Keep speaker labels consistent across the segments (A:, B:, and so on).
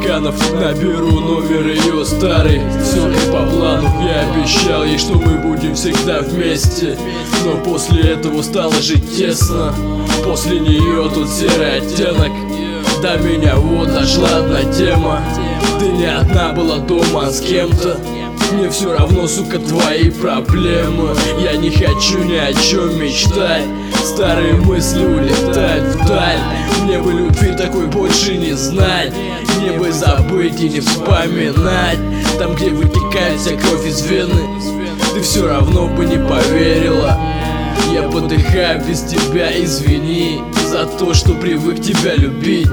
A: стаканов, наберу номер ее старый. Все как по плану, я обещал ей, что мы будем всегда вместе. Но после этого стало жить тесно. После нее тут серый оттенок. До меня вот дошла одна тема. Ты не одна была дома, а с кем-то. Мне все равно, сука, твои проблемы. Я не хочу ни о чем мечтать. Старые мысли улетают вдаль. Мне бы любви такой больше не знать. Мне бы забыть и не вспоминать. Там, где вытекает вся кровь из вены, ты все равно бы не поверила. Я подыхаю без тебя, извини за то, что привык тебя любить.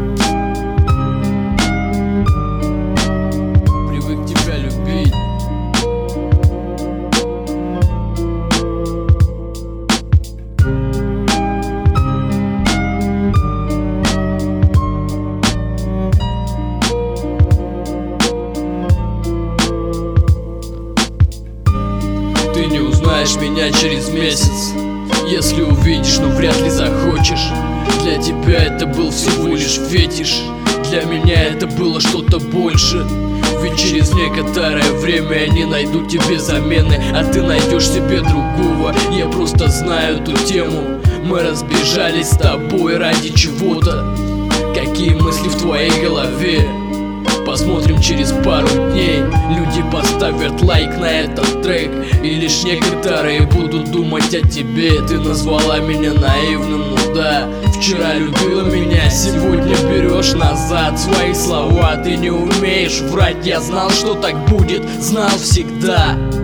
A: Привык тебя любить. Ты не узнаешь меня через месяц. Если увидишь, но вряд ли захочешь. Для тебя это был всего лишь фетиш. Для меня это было что-то больше. Ведь через некоторое время я не найду тебе замены, а ты найдешь себе другого. Я просто знаю эту тему. Мы разбежались с тобой ради чего-то. Какие мысли в твоей голове? Посмотрим через пару дней. Люди поставят лайк на этот трек, и лишь некоторые будут думать о тебе. Ты назвала меня наивным, ну да. Вчера любила меня, сегодня берешь назад свои слова. Ты не умеешь врать, я знал, что так будет, знал всегда.